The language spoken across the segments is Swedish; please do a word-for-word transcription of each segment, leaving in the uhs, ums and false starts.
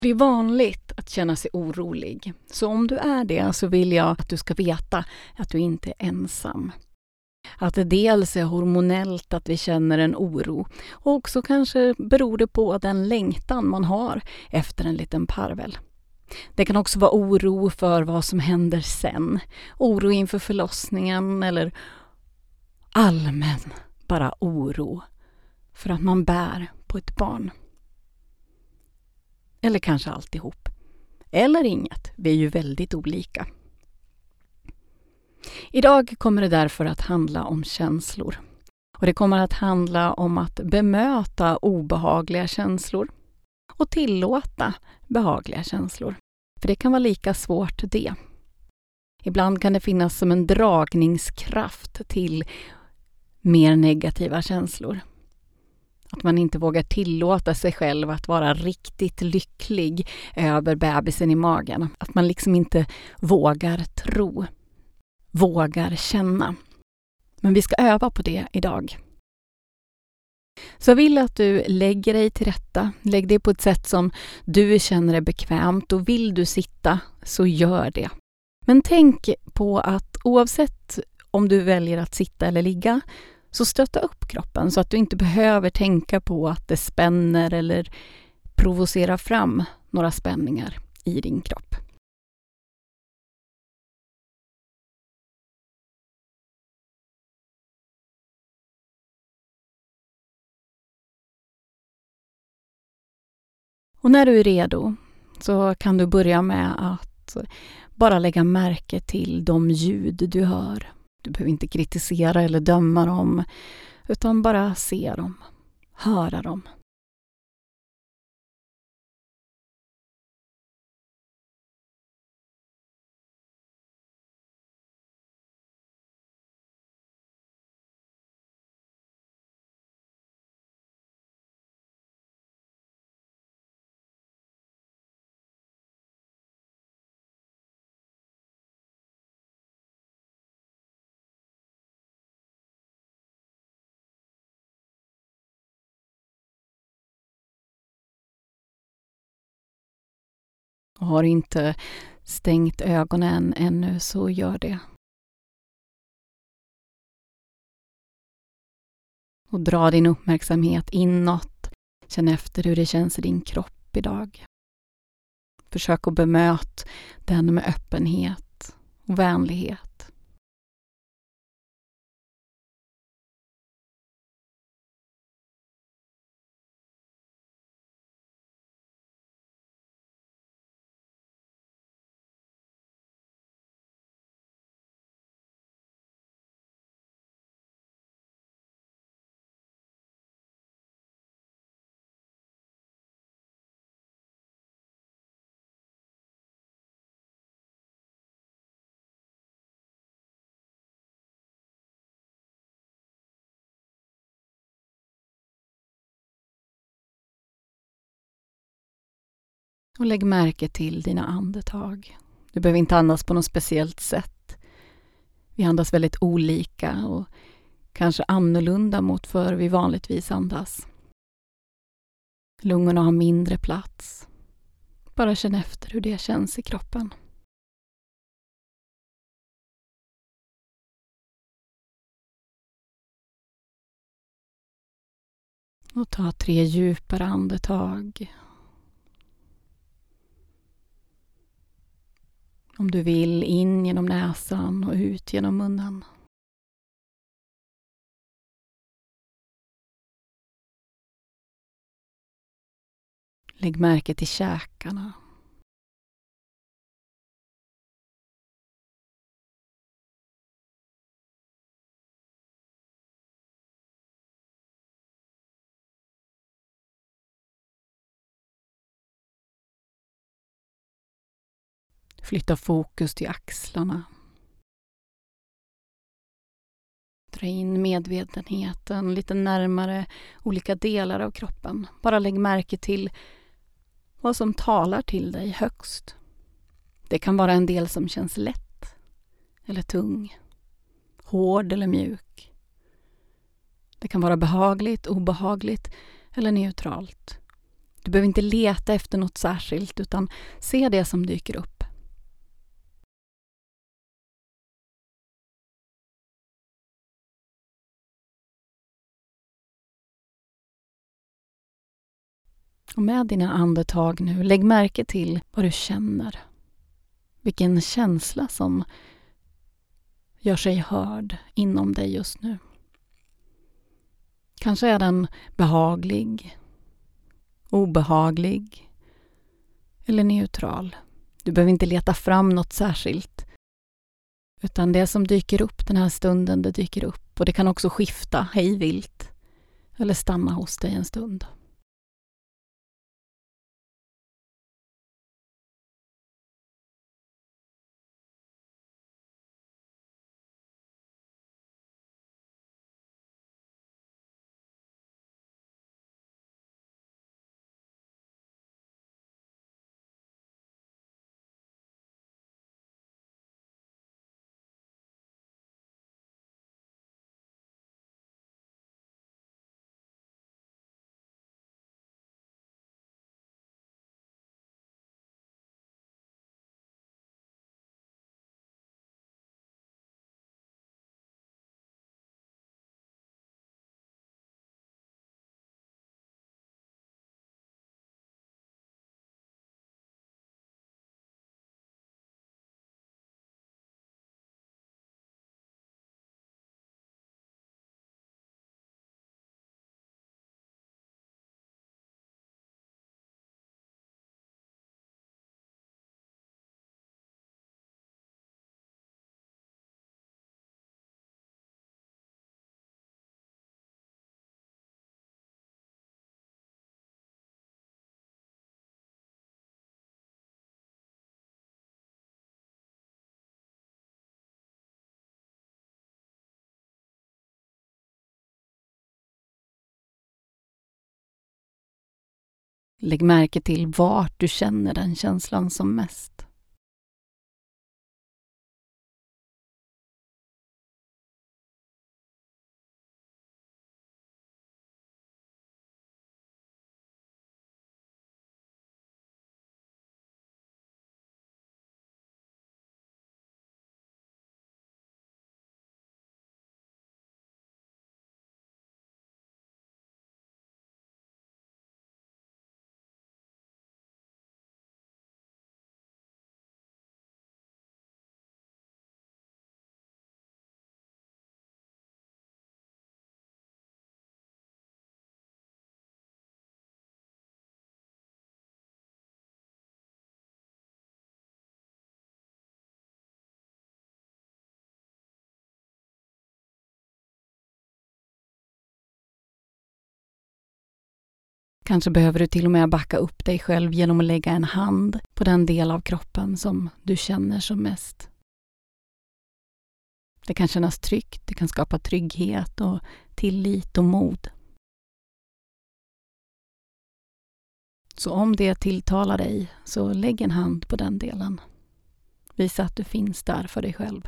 Det är vanligt att känna sig orolig. Så om du är det så vill jag att du ska veta att du inte är ensam. Att det dels är hormonellt att vi känner en oro. Och också kanske beror det på den längtan man har efter en liten parvel. Det kan också vara oro för vad som händer sen. Oro inför förlossningen eller allmän bara oro för att man bär på ett barn. Eller kanske alltihop. Eller inget. Vi är ju väldigt olika. Idag kommer det därför att handla om känslor. Och det kommer att handla om att bemöta obehagliga känslor. Och tillåta behagliga känslor. För det kan vara lika svårt det. Ibland kan det finnas som en dragningskraft till mer negativa känslor. Att man inte vågar tillåta sig själv att vara riktigt lycklig över bebisen i magen. Att man liksom inte vågar tro. Vågar känna. Men vi ska öva på det idag. Så jag vill att du lägger dig till rätta. Lägg dig på ett sätt som du känner är bekvämt. Och vill du sitta så gör det. Men tänk på att oavsett om du väljer att sitta eller ligga så stötta upp kroppen så att du inte behöver tänka på att det spänner eller provocerar fram några spänningar i din kropp. Och när du är redo så kan du börja med att bara lägga märke till de ljud du hör. Du behöver inte kritisera eller döma dem, utan bara se dem, höra dem. Och har inte stängt ögonen ännu så gör det. Och dra din uppmärksamhet inåt. Känn efter hur det känns i din kropp idag. Försök att bemöta den med öppenhet och vänlighet. Och lägg märke till dina andetag. Du behöver inte andas på något speciellt sätt. Vi andas väldigt olika och kanske annorlunda mot för vi vanligtvis andas. Lungorna har mindre plats. Bara känn efter hur det känns i kroppen. Och ta tre djupare andetag. Om du vill in genom näsan och ut genom munnen. Lägg märke till käkarna. Flytta fokus till axlarna. Dra in medvetenheten lite närmare olika delar av kroppen. Bara lägg märke till vad som talar till dig högst. Det kan vara en del som känns lätt eller tung, hård eller mjuk. Det kan vara behagligt, obehagligt eller neutralt. Du behöver inte leta efter något särskilt utan se det som dyker upp. Och med dina andetag nu, lägg märke till vad du känner. Vilken känsla som gör sig hörd inom dig just nu. Kanske är den behaglig, obehaglig eller neutral. Du behöver inte leta fram något särskilt. Utan det som dyker upp den här stunden, det dyker upp. Och det kan också skifta hej vilt eller stanna hos dig en stund. Lägg märke till vart du känner den känslan som mest. Kanske behöver du till och med backa upp dig själv genom att lägga en hand på den del av kroppen som du känner som mest. Det kan kännas tryggt, det kan skapa trygghet och tillit och mod. Så om det tilltalar dig, så lägg en hand på den delen. Visa att du finns där för dig själv.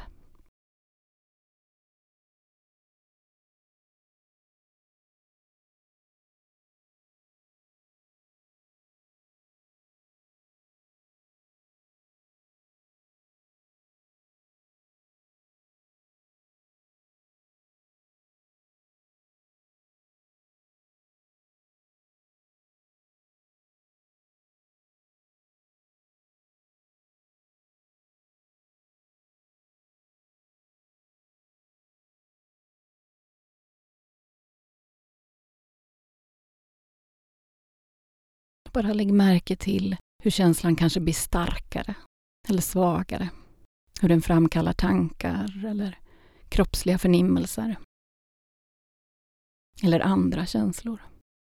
Bara lägg märke till hur känslan kanske blir starkare eller svagare. Hur den framkallar tankar eller kroppsliga förnimmelser. Eller andra känslor.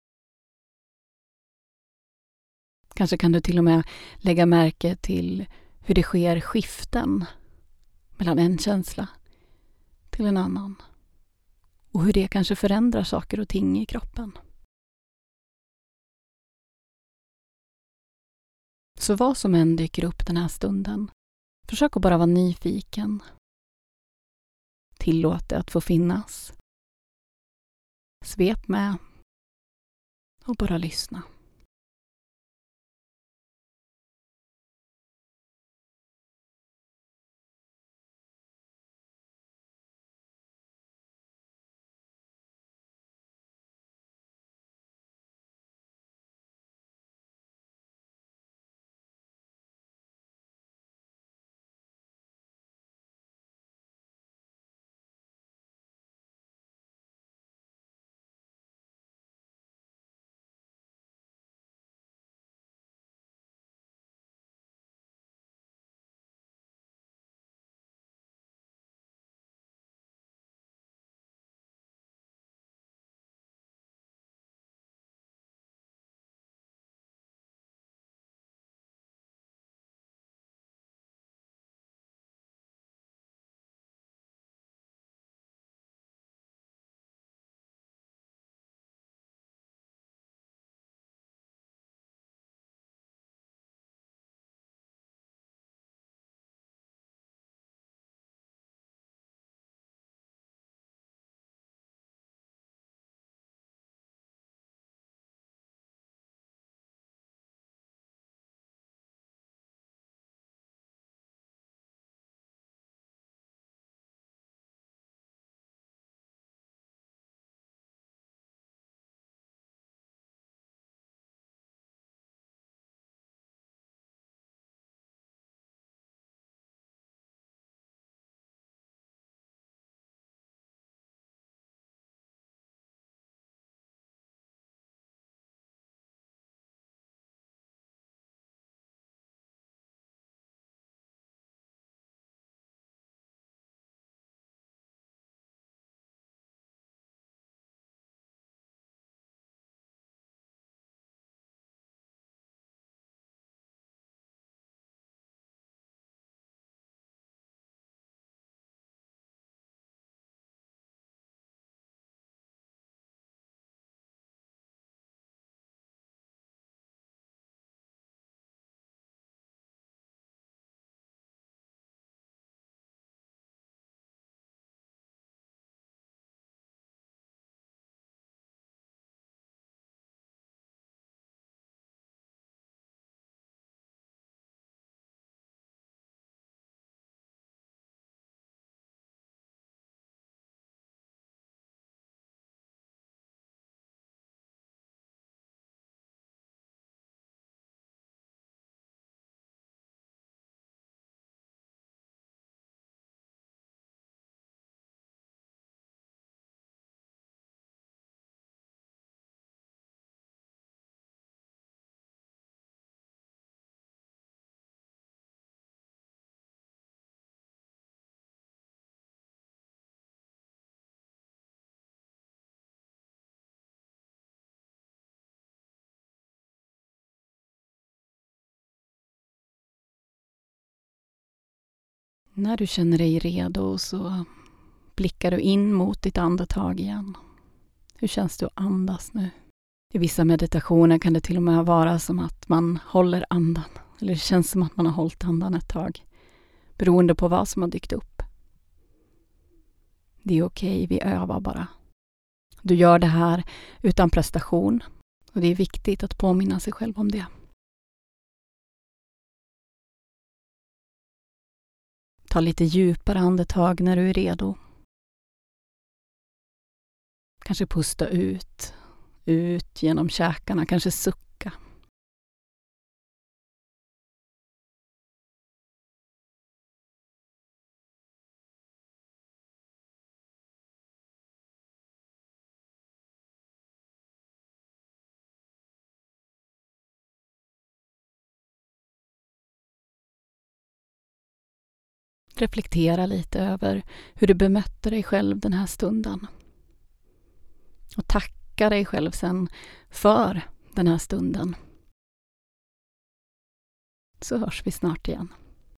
Kanske kan du till och med lägga märke till hur det sker skiften mellan en känsla till en annan. Och hur det kanske förändrar saker och ting i kroppen. Så vad som än dyker upp den här stunden, försök att bara vara nyfiken. Tillåt det att få finnas. Svep med och bara lyssna. När du känner dig redo så blickar du in mot ditt andetag igen. Hur känns det att andas nu? I vissa meditationer kan det till och med vara som att man håller andan. Eller det känns som att man har hållit andan ett tag. Beroende på vad som har dykt upp. Det är okej, vi övar bara. Du gör det här utan prestation. Och det är viktigt att påminna sig själv om det. Ta lite djupare andetag när du är redo. Kanske pusta ut, ut genom käkarna, kanske sucka. Reflektera lite över hur du bemötte dig själv den här stunden. Och tacka dig själv sen för den här stunden. Så hörs vi snart igen.